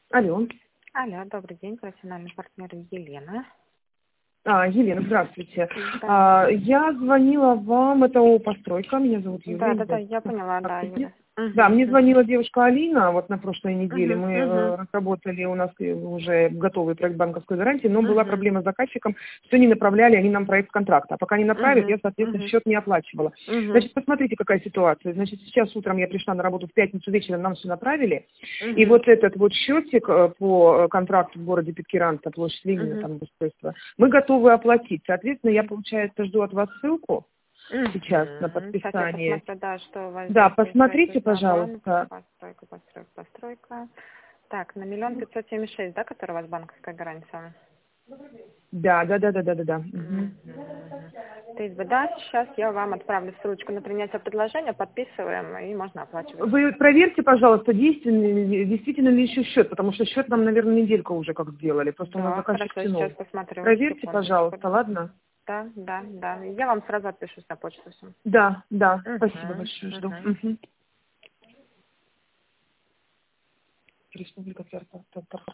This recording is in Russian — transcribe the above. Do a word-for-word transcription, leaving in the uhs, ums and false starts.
Алло. Алло, добрый день, профессиональный партнер Елена. А, Елена, здравствуйте. Да, А, я звонила вам, это ООО «Постройка», меня зовут Юлия. да, не да, да, знаю, я поняла, да, Юля. Да, Угу, мне угу, звонила девушка Алина вот на прошлой неделе. угу, Мы угу, э, разработали у нас э, уже готовый проект банковской гарантии, но была угу, проблема с заказчиком, что не направляли они нам проект контракта. А пока не направят, я, соответственно, угу, счет не оплачивала. угу, Значит, посмотрите, какая ситуация. Значит, сейчас утром я пришла на работу, в пятницу вечером нам все направили. И угу, вот этот вот счетик э, по контракту в городе Питкеранта, площадь Ленина, угу, там устройство, мы готовы оплатить. Соответственно, я, получается, жду от вас ссылку сейчас на угу. Сейчас я подписание. посмотрю, да, что у вас Да, здесь есть, что посмотрите, это за банк. пожалуйста. Постройка, постройка, постройка. Так, на миллион пятьсот семьдесят шесть, да, который у вас банковская гарантия? Да, да, да, да, да, да, да. Мгм. Мгм. То есть, да, сейчас я вам отправлю ссылочку на принятие предложения, подписываем, и можно оплачивать. Вы проверьте, пожалуйста, действительно, действительно ли еще счет, потому что счет нам, наверное, недельку уже как сделали, просто у нас Да, заказчик хорошо, сейчас тянул. посмотрю, Проверьте, секундочку. пожалуйста, ладно? Да, да, да. Я вам сразу отпишусь на почту всем. Да, да, спасибо Угу, большое, жду. угу. Мгм. Республика Татар- Татарстан.